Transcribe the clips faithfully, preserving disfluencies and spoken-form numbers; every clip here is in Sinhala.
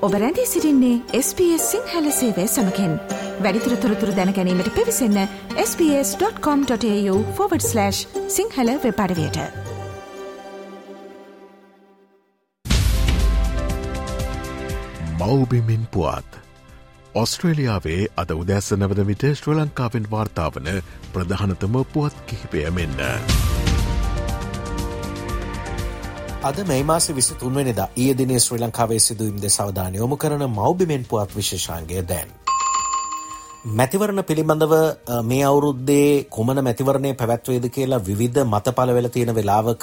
ඔබ රැඳී සිටින්නේ එස් බී එස් සිංහල සේවය සමගින්. වැඩිදුර තොරතුරු දැන ගැනීමට පිවිසන්න S B S dot com dot AU forward slash Sinhala web අඩවියට. මව්බිමින් පුවත්. ඔස්ට්‍රේලියාවේ අද උදැසන වන විට ශ්‍රී ලංකාවෙන් වාර්තා වන ප්‍රධානතම පුවත් කිහිපය මෙන්න. අද මේ මාසේ විසිතුන් වෙනිදා ඊයේ දිනේ ශ්‍රී ලංකාවේ සිදුවීම් දෙස අවධානය යොමු කරන මව්බිමෙන් පුවත් විශේෂාංගය දැන්. මැතිවරණ පිළිබඳව මේ අවුරුද්දේ කුමන මැතිවරණය පැවැත්වේද කියලා විවිධ මත පළ වෙලා තියෙන වෙලාවක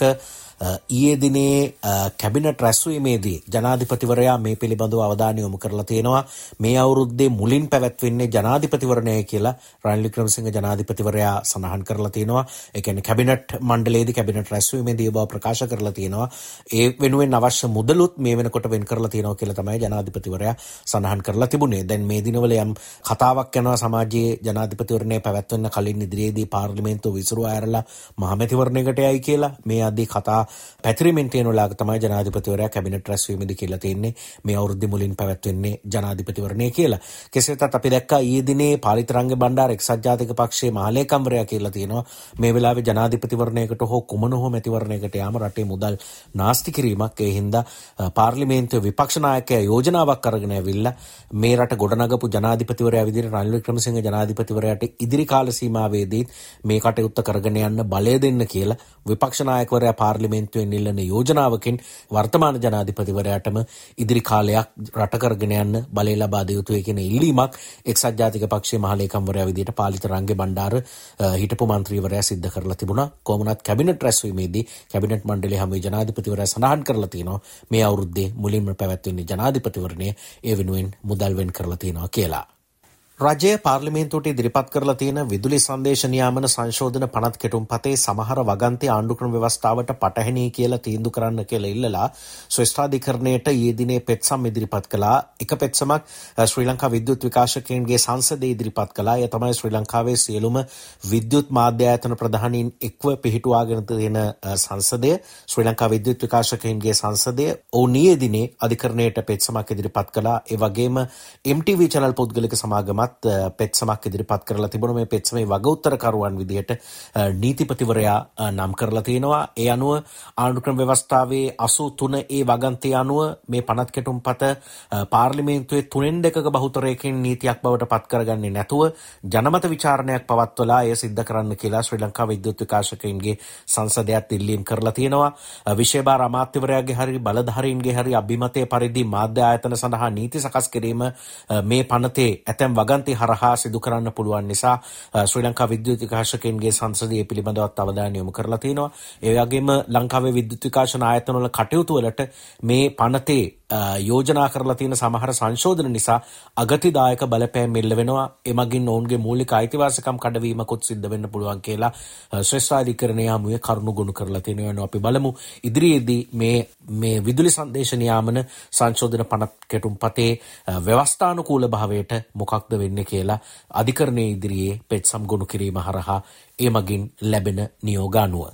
ඊයේ දිනේ කැබිනට් රැස්වීමේදී ජනාධිපතිවරයා මේ පිළිබඳව අවධානය යොමු කරලා තියෙනවා. මේ අවුරුද්දේ මුලින් පැවැත්වෙන්නේ ජනාධිපතිවරණය කියලා රනිල් වික්‍රමසිංහ ජනාධිපතිවරයා සඳහන් කරලා තියෙනවා. ඒ කියන්නේ කැබිනට් මණ්ඩලයේදී කැබිනට් රැස්වීමේදී බව ප්‍රකාශ කරලා තියෙනවා. ඒ වෙනුවෙන් අවශ්‍ය මුදලුත් මේ වෙනකොට වෙන් කරලා තියෙනවා කියලා තමයි ජනාධිපතිවරයා සඳහන් කරලා තිබුණේ. දැන් මේ දිනවල යම් කතාවක් යනවා සමාජයේ ජනාධිපතිවරණය පැවැත්වෙන්න කලින් ඉදිරියේදී පාර්ලිමේන්තුව විසිරුවා ඇරලා මහමැතිවරණයකට යයි කියලා මේ ආදී කතා පැතිරීමෙන් තියෙන වෙලාවක තමයි ජනාධිපතිවරයා කැබිනට් රැස්වීමේදී කියලා තියෙන්නේ මේ අවුරුද්දේ මුලින් පැවැත්වෙන්නේ ජනාධිපතිවරණය කියලා. කෙසේ වෙතත් අපි දැක්කා ඊයේ දිනේ පාලිතරංග බණ්ඩාර එක්සත් ජාතික පක්ෂයේ මහලේකම්වරයා කියලා තියෙනවා මේ වෙලාවේ ජනාධිපතිවරණයකට හෝ කුමන හෝ මැතිවරණයකට යාම රටේ මුදල් නාස්ති කිරීමක්. ඒ හින්දා පාර්ලිමේන්තුවේ විපක්ෂ නායකයා යෝජනාවක් අරගෙන ඇවිල්ලා මේ රට ගොඩනගපු ජනාධිපතිවරයා විදිහට රනිල් වික්‍රමසිංහ ජනාධිපතිවරයාට ඉදිරි කාල සීමාවේදී මේ කටයුත්ත කරගෙන යන්න බලය දෙන්න කියලා විපක්ෂ නායකවරයා පාර්ලිමේන්තුවෙන් ඉල්ලන යෝජනාවකින් වර්තමාන ජනාධිපතිවරයාටම ඉදිරි කාලයක් රට කරගෙන යන්න බලය ලබා දිය යුතුයි කියන ඉල්ලීමක් එක්සත් ජාතික පක්ෂයේ මහලේකම්වරයා විදිහට පාලිතරංග බණ්ඩාර හිටපු මන්ත්‍රීවරයා සිද්ධ කරලා තිබුණා. කොමුණත් කැබිනට් රැස්වීමේදී කැබිනට් මණ්ඩලයේ හැම ජනාධිපතිවරයා සඳහන් කරලා තියෙනවා මේ අවුරුද්දේ මුලින්ම පැවැත්වෙන්නේ ජනාධිපතිවරණය. ඒ වෙනුවෙන් මුදල් වෙන් කරලා තියෙනවා කියලා. රජය පාර්ලිමේන්තුවට ඉදිරිපත් කරලා තියෙන විදුලි සංදේශ නියාමන සංශෝධන පනත් කෙටුම්පතේ සමහර වගන්ති ආණ්ඩුක්‍රම ව්‍යවස්ථාවට පටහැනි කියලා තීන්දුව කරන්න කියලා ඉල්ලලා ශ්‍රේෂ්ඨාධිකරණයට ඊයේ දිනේ පෙත්සම් ඉදිරිපත් කළා. එක පෙත්සමක් ශ්‍රී ලංකා විද්‍යුත් විකාශකයන්ගේ සංසදයේ ඉදිරිපත් කළා. ඒ තමයි ශ්‍රී ලංකාවේ සියලුම විද්‍යුත් මාධ්‍ය ආයතන ප්‍රධානීන් එක්ව පිහිටුවාගෙන තියෙන සංසදය ශ්‍රී ලංකා විද්‍යුත් විකාශකයන්ගේ සංසදය ඔවුන් ඊයේ දිනේ අධිකරණයට පෙත්සමක් ඉදිරිපත් කළා. ඒ වගේම එම් ටී වී channel පුද්ගලික සමාගම පෙත්සමක් ඉදිරිපත් කරලා තිබුණා. මේ පෙත්සමේ වගඋත්තරකරුවන් විදිහට නීතිපතිවරයා නම් කරලා තියෙනවා. ඒ අනුව ආණ්ඩුක්‍රම ව්‍යවස්ථාවේ අසූ තුන ඒ වගන්තිය අනුව මේ පනත් කෙටුම්පත පාර්ලිමේන්තුවේ තුනෙන් දෙකක බහුතරයකින් නීතියක් බවට පත් කරගන්නේ නැතුව ජනමත විචාරණයක් පවත්වලා එය සිද්ධ කරන්න කියලා ශ්‍රී ලංකා විද්‍යුත් විකාශකයන්ගේ සංසදයත් ඉල්ලීම් කරලා තියෙනවා. විශේෂ අමාත්‍යවරයාගේ හරි බලධාරීන්ගේ හරි අභිමතයේ පරිදි මාධ්‍ය ආයතන සඳහා නීති සකස් කිරීම මේ පනතේ ඇතැම් වගන්ති හරහා සිදු කරන්න පුළුවන් නිසා ශ්‍රී ලංකා විද්‍යුත් විකාශකයන්ගේ සංසදයේ පිළිබඳවත් අවධානය යොමු කරලා තියෙනවා. ඒ වගේම ලංකාවේ විද්‍යුත් විකාශන ආයතන වල කටයුතු වලට මේ පනතේ යෝජනා කරලා තියෙන සමහර සංශෝධන නිසා අගතිදායක බලපෑම් එල්ල වෙනවා. එමගින් ඔවුන්ගේ මූලික අයිතිවාසිකම් කඩවීමකුත් සිද්ධ වෙන්න පුළුවන් කියලා ශ්‍රේෂ්ඨාධිකරණය හමුවේ කරුණු ගොනු කරලා තියෙනවා. අපි බලමු ඉදිරියේදී මේ මේ විදුලි සංදේශ නියාමන සංශෝධන පනත් කෙටුම්පතේ ව්‍යවස්ථානුකූල භාවයට මොකක්ද වෙන්නේ කියලා අධිකරණයේ ඉදිරියේ පෙත්සම් ගොනු කිරීම හරහා ඒ මගින් ලැබෙන නියෝග අනුව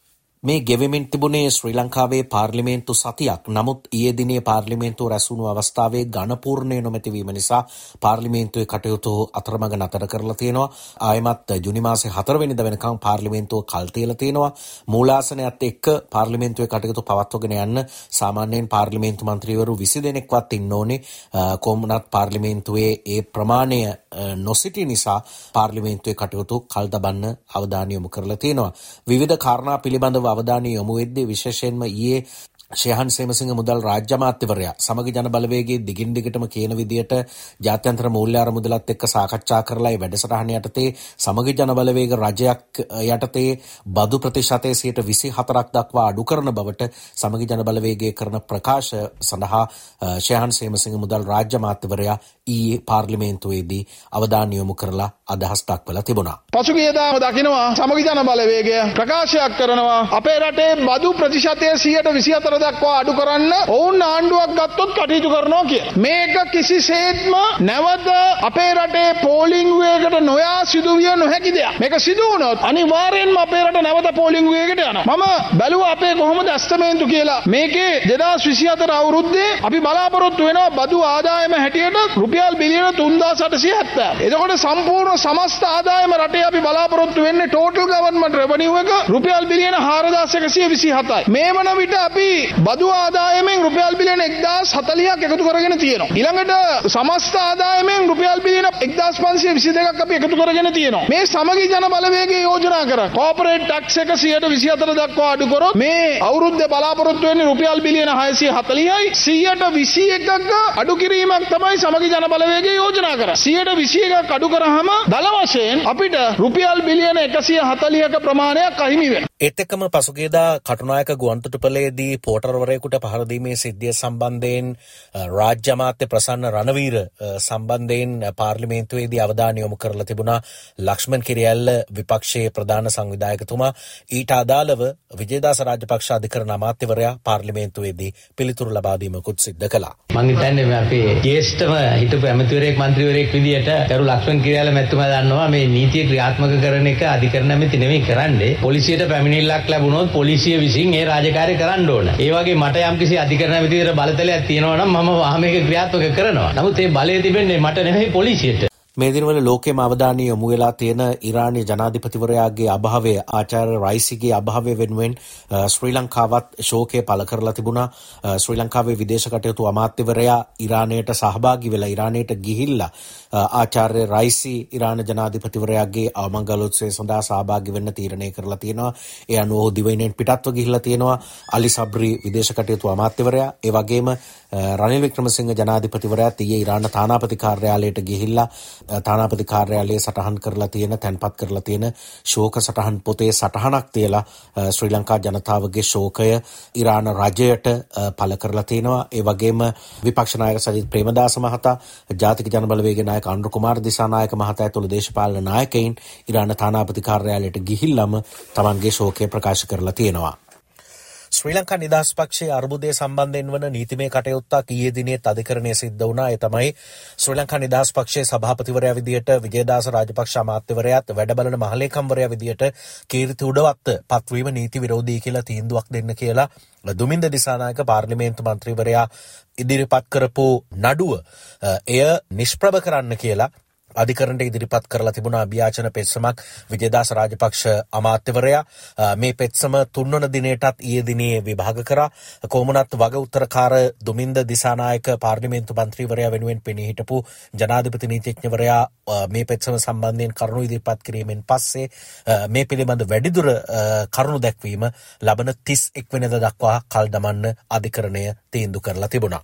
මේ ගෙවෙමින් තිබුණේ ශ්‍රී ලංකාවේ පාර්ලිමේන්තු සතියක්. නමුත් ඊයේ දිනේ පාර්ලිමේන්තුව රැස්වුණු අවස්ථාවේ ඝනපූර්ණය නොමැතිවීම නිසා පාර්ලිමේන්තුවේ කටයුතු අතරමඟ නතර කරලා තියෙනවා. ආයමත් ජුනි මාසේ හතර වෙනිදා වෙනකම් පාර්ලිමේන්තුව කල් තියලා තියෙනවා. මූලාසනයත් එක්ක පාර්ලිමේන්තුවේ කටයුතු පවත්වගෙන යන්න සාමාන්‍යයෙන් පාර්ලිමේන්තු මන්ත්‍රීවරු විසි දෙනෙක්වත් ඉන්න ඕනේ. කොමුණත් පාර්ලිමේන්තුවේ ඒ ප්‍රමාණය නොසිටි නිසා පාර්ලිමේන්තුවේ කටයුතු කල් තබන්න අවධානය යොමු කරලා තියෙනවා. විවිධ කාරණා පිළිබඳව අවධානය යොමු වෙද්දී විශේෂයෙන්ම ඊයේ ශේහන් සේමසිංහ මුදල් රාජ්‍ය අමාත්‍යවරයා සමග ජන බලවේගයේ දිගින් දිගටම කියන විදියට ජාත්‍යන්තර මූල්‍ය අරමුදලත් එක්ක සාකච්ඡා කරලා ඒ වැඩසටහන යටතේ සමග ජන බලවේග රජයක් යටතේ බදු ප්‍රතිශතයේ සිට විසි හතරක් දක්වා අඩු කරන බවට සමග ජන බලවේගයේ කරන ප්‍රකාශ සඳහා ශේහන් සේමසිංහ මුදල් රාජ්‍ය අමාත්‍යවරයා ඊයේ පාර්ලිමේන්තුවේදී අවධානය යොමු කරලා අදහස් දක්වලා තිබුණා. පසුගියදාම දකිනවා සමග ජන බලවේගය ප්‍රකාශයක් කරනවා අපේ රටේ බදු ප්‍රතිශතය සියයට විසි හතර දක්වා අඩු කරන්න ඔවුන් ආණ්ඩුවක් ගත්තොත් කටයුතු කරනවා කියලා. මේක කිසිසේත්ම නැවත අපේ රටේ පෝලිං වේගකට නොයා සිදුවිය නොහැකි දෙයක්. මේක සිදු වුණොත් අනිවාර්යෙන්ම අපේ රට නැවත පෝලිං වේගකට යනවා. මම බැලුවා අපේ කොහොමද අස්තමේන්තු කියලා. මේකේ දෙදාස් විසිහතර අවුරුද්දේ අපි බලාපොරොත්තු වෙනවා බදු ආදායම හැටියට රුපියල් බිලියන තුන්දාස් අටසිය හැත්තෑ. එතකොට සම්පූර්ණ සමස්ත ආදායම රටේ අපි බලාපොරොත්තු වෙන්නේ ටෝටල් ගවර්න්මන්ට් රෙවෙනියු එක රුපියල් බිලියන හාරදාස් එකසිය විසිහතයි. මේ වන විට අපි බදු ආදායමෙන් රුපියල් බිලියන එක්දාස් හතලිහක් එකතු කරගෙන තියෙනවා. ඊළඟට සමස්ත ආදායමෙන් රුපියල් බිලියන එක්දාස් පන්සිය විසිදෙකක් අපි එකතු කරගෙන තියෙනවා. මේ සමගි ජන බලවේගය යෝජනා කර කෝපරේට් ටැක්ස් එක සියයට විසිහතර දක්වා අඩු කරොත් මේ අවුරුද්දේ බලාපොරොත්තු වෙන්නේ රුපියල් බිලියන හයසිය හතලිහයි. සියයට විසි එකක අඩු කිරීමක් තමයි සමගි ජන බලවේගය යෝජනා කරන්නේ. සියයට විසි එකක් අඩු කරාම දල වශයෙන් අපිට රුපියල් බිලියන එකසිය හතලිහක ප්‍රමාණයක් අහිමි වෙනවා. ඒත් එක්කම පසුගියදා කටුනායක ගුවන්තොටුපළේදී පෝටර්වරයෙකුට පහර දීමේ සිද්ධිය සම්බන්ධයෙන් රාජ්‍ය අමාත්‍ය ප්‍රසන්න රණවීර සම්බන්ධයෙන් පාර්ලිමේන්තුවේදී අවධානය යොමු කරලා තිබුණා ලක්ෂ්මන් කිරියල්ල විපක්ෂයේ ප්‍රධාන සංවිධායකතුමා. ඊට අදාළව විජේදාස රාජපක්ෂ අධිකරණ අමාත්‍යවරයා පාර්ලිමේන්තුවේදී පිළිතුරු ලබා දීමකුත් සිද්ධ කළා. මම හිතන්නේ අපේ ජ්‍යෙෂ්ඨම හිටපු ඇමතිවරයෙක් මන්ත්‍රීවරයෙක් විදියට කරු ලක්ෂ්මන් කිරියල්ල මැතිතුමා දන්නවා මේ නීතිය ක්‍රියාත්මක කරන එක අධිකරණ ඇමති නෙමෙයි කරන්නේ. පොලිසියට පැමිණිල්ලක් ලැබුණොත් පොලිසිය විසින් ඒ රාජකාරිය කරන්න ඕන. ඒ වගේ මට යම්කිසි අධිකරණ ඇමතිවර බලතලයක් තියෙනවා නම් මම වාහනයක ක්‍රියාත්මක කරනවා. නමුත් ඒ බලය තිබෙන්නේ මට නෙමෙයි පොලිසියට. මේ දිනවල ලෝකෙම අවධානය යොමු වෙලා තියෙන ඉරානීය ජනාධිපතිවරයාගේ අභාවය ආචාර්ය රයිසිගේ අභාවය වෙනුවෙන් ශ්‍රී ලංකාවත් ශෝකය පළ කරලා තිබුණා. ශ්‍රී ලංකාවේ විදේශ කටයුතු අමාත්‍යවරයා ඉරානයට සහභාගී වෙලා ඉරානයට ගිහිල්ලා ආචාර්ය රයිසි ඉරාන ජනාධිපතිවරයාගේ අවමංගලෝත්සවය සඳහා සහභාගී වෙන්න තීරණය කරලා තියෙනවා. ඒ අනුව ඔහු දිවයිනෙන් පිටත්ව ගිහිල්ලා තියෙනවා. අලි සබ්රි විදේශ කටයුතු අමාත්‍යවරයා ඒ වගේම රනිල් වික්‍රමසිංහ ජනාධිපතිවරයාත් ඊයේ ඉරාන තානාපති කාර්යාලයට ගිහිල්ලා තානාපති කාර්යාලයේ සටහන් කරලා තියෙන තැන්පත් කරලා තියෙන ශෝක සටහන් පොතේ සටහනක් තියලා ශ්‍රී ලංකා ජනතාවගේ ශෝකය ඉරාන රජයට පළ කරලා තියෙනවා. ඒ වගේම විපක්ෂ නායක සජිත් ප්‍රේමදාස මහතා, ජාතික ජනබලවේගයේ නායක අනුර කුමාර දිසානායක මහතා ඇතුළු දේශපාලන නායකයින් ඉරාන තානාපති කාර්යාලයට ගිහිල්ලාම තමන්ගේ ශෝකය ප්‍රකාශ කරලා තියෙනවා. ශ්‍රී ලංකා නිදහස් පක්ෂයේ අර්බුදය සම්බන්ධයෙන් වන නීතිමය කටයුත්තක් ඊයේ දිනේත් අධිකරණයේ සිද්ධ වුණා. ඒ තමයි ශ්‍රී ලංකා නිදහස් පක්ෂයේ සභාපතිවරයා විදියට විජේදාස රාජපක්ෂ අමාත්‍යවරයාත් වැඩබලන මහලේකම්වරයා විදියට කීර්ති උඩවත් පත්වීම නීති විරෝධී කියලා තීන්දුවක් දෙන්න කියලා දුමින්ද දිසානායක පාර්ලිමේන්තු මන්ත්‍රීවරයා ඉදිරිපත් කරපු නඩුව එය නිෂ්ප්‍රභ කරන්න කියලා අධිකරණයට ඉදිරිපත් කරලා තිබුණා අභියාචන පෙත්සමක් විජේදාස රාජපක්ෂ අමාත්‍යවරයා. මේ පෙත්සම තුන්වන දිනයටත් ඊයේ දිනේ විභාග කරා. කොමුණත් වග උත්තරකාර දුමින්ද දිසානායක පාර්ලිමේන්තු මන්ත්‍රීවරයා වෙනුවෙන් පෙනී හිටපු ජනාධිපති නීතිඥවරයා මේ පෙත්සම සම්බන්ධයෙන් කරුණු ඉදිරිපත් කිරීමෙන් පස්සේ මේ පිළිබඳ වැඩිදුර කරුණු දැක්වීම ලබන තිස් එක් වෙනිදා දක්වා කල් දමන්න අධිකරණය තීන්දුව කරලා තිබුණා.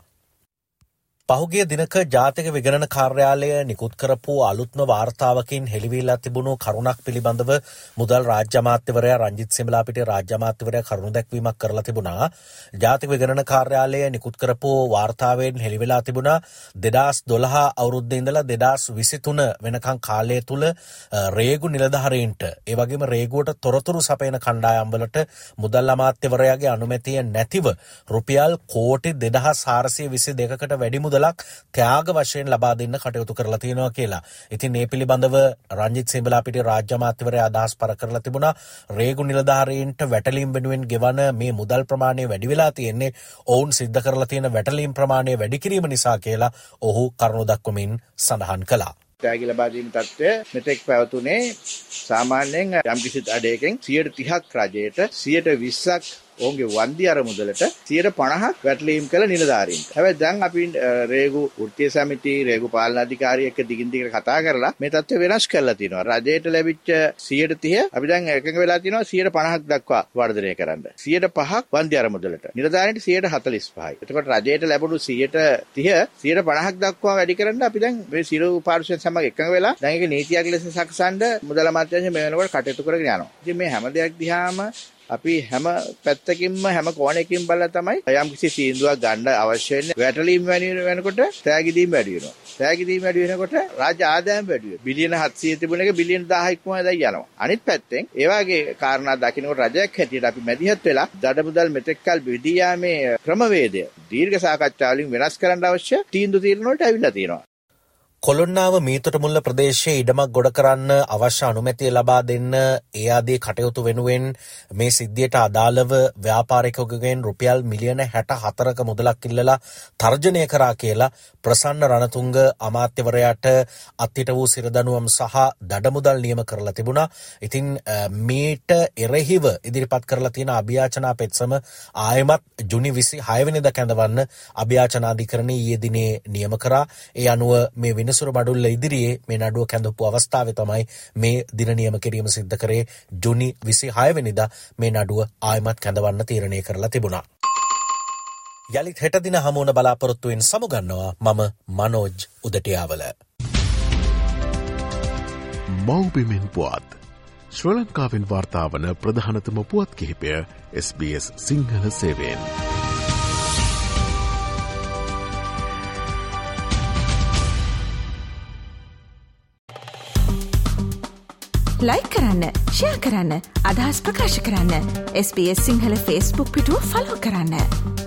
පහුගිය දිනක ජාතික විගණන කාර්යාලය නිකුත් කරපු අලුත්ම වාර්තාවකින් හෙළිවිලා තිබුණු කරුණක් පිළිබඳව මුදල් රාජ්‍ය අමාත්‍යවරයා රංජිත් සිමලාපිටිය රාජ්‍ය අමාත්‍යවරයා කරුණු දැක්වීමක් කරලා තිබුණා. ජාතික විගණන කාර්යාලය නිකුත් කරපු වාර්තාවෙන් හෙළිවිලා තිබුණා දෙදාස් දොළහ අවුරුද්දේ ඉඳලා දෙදාස් විසිතුන වෙනකන් කාලය තුල රේගු නිලධාරීන්ට ඒ වගේම රේගුවට තොරතුරු සපයන කණ්ඩායම් වලට මුදල් අමාත්‍යවරයාගේ අනුමැතිය නැතිව රුපියල් කෝටි දෙදහස් හාරසිය විසි දෙකකට වැඩි මුදල් ලක් ත්‍යාග වශයෙන් ලබා දෙන්න කටයුතු කරලා තියෙනවා කියලා. ඉතින් මේ පිළිබඳව රංජිත් සිඹලාපිටිය රාජ්‍ය අමාත්‍යවරයා අදහස් පළ කරලා තිබුණා. රේගු නිලධාරීන්ට වැටලීම් වෙනුවෙන් ගෙවන මේ මුදල් ප්‍රමාණය වැඩි වෙලා තියෙන්නේ ඔවුන් සිද්ධ කරලා තියෙන වැටලීම් ප්‍රමාණය වැඩි කිරීම නිසා කියලා ඔහු කරුණු දක්වමින් සඳහන් කළා. ත්‍යාග ලබා දීම තත්ත්වය මෙතෙක් පැවතුනේ සාමාන්‍යයෙන් යම්කිසි අඩයකින් සියයට තිහක් රජයට සියයට විස්සක් ඔවුන්ගේ වන්දි අරමුදලට සියයට පනහක් වැටලීම් කළ නිලධාරීන්ට. හැබැයි දැන් අපි රේගු වෘත්තීය සමිති රේගු පාලන අධිකාරිය එක්ක දිගින් දිගට කතා කරලා මේ තත්ත්වය වෙනස් කරලා තියෙනවා. රජයට ලැබිච්ච සියයට තිහ අපි දැන් එකඟ වෙලා තියෙනවා සියයට පනහක් දක්වා වර්ධනය කරන්න. සියයට පහක් වන්දි අරමුදලට. නිලධාරීන්ට සියයට හතළිස් පහයි. එතකොට රජයට ලැබුණු සියයට තිහ සියයට පනහක් දක්වා වැඩි කරන්න අපි දැන් මේ සියලු පාර්ශ්වයන් සමග එකඟ වෙලා දැන් ඒක නීතියක් ලෙස සකසන්න මුදල් අමාත්‍යාංශය මේ වෙනකොට කටයුතු කරගෙන යනවා. ඉතින් මේ හැම දෙයක් දිහාම අපි හැම පැත්තකින්ම හැම කෝණයකින් බලලා තමයි යම්කිසි තීන්දුවක් ගන්න අවශ්‍ය වෙන්නේ. වැටලීම් වැඩි වෙනකොට තෑගි දීම වැඩි වෙනවා. තෑගි දීම වැඩි වෙනකොට රාජ්‍ය ආදායම වැඩි වෙනවා. බිලියන හත්සිය තිබුණ එක බිලියන දහයක් ඉක්මවා දැන් යනවා. අනිත් පැත්තෙන් ඒ වගේ කාරණා දකින්නකොට රජයක් හැටියට අපි මැදිහත් වෙලා දඩමුදල් මෙතෙක්කල් විදී යාමේ ක්‍රමවේදය දීර්ඝ සාකච්ඡාවලින් වෙනස් කරන්න අවශ්‍ය තීන්දුව తీරන වලට ඇවිල්ලා තියෙනවා. කොළොන්නාව මීතොටමුල්ල ප්‍රදේශයේ ඉඩමක් ගොඩ කරන්න අවශ්‍ය අනුමැතිය ලබා දෙන්න ඒ ආදී කටයුතු වෙනුවෙන් මේ සිද්ධියට අදාළව ව්‍යාපාරිකයෙකුගෙන් රුපියල් මිලියන හැට හතරක මුදලක් ඉල්ලලා තර්ජනය කරා කියලා ප්‍රසන්න රණතුංග අමාත්‍යවරයාට අත්හිට වූ සිරදනුවම් සහ දඩමුදල් නියම කරලා තිබුණා. ඉතින් මේට එරෙහිව ඉදිරිපත් කරලා තියෙන අභියාචනා පෙත්සම ආයමත් ජුනි විසිහය වෙනිදා කැඳවන්න අභියාචනාධිකරණය ඊයේ දිනේ නියම කරා. ඒ අනුව මේ විනසුරු මඩුල්ල ඉදිරියේ මේ නඩුව කැඳවපු අවස්ථාවේ තමයි මේ දින නියම කිරීම සිද්ධ කරේ. ජුනි විසිහය වෙනිදා මේ නඩුව ආයමත් කැඳවන්න තීරණය කරලා තිබුණා. යලිත් හෙට දින හමුවන බලාපොරොත්තුවෙන් සමුගන්නවා මම මනෝජ් උදටියාවල. මව්බිමෙන් පුවත් ශ්‍රී ලංකාවෙන් වාර්තාවන ප්‍රධානතම පුවත් කිහිපය එස් බී එස් සිංහල සේවයෙන්. ලයික් කරන්න, ෂෙයා කරන්න, අදහස් ප්‍රකාශ කරන්න. S B S Sinhala Facebook පිටුව ෆලෝ කරන්න.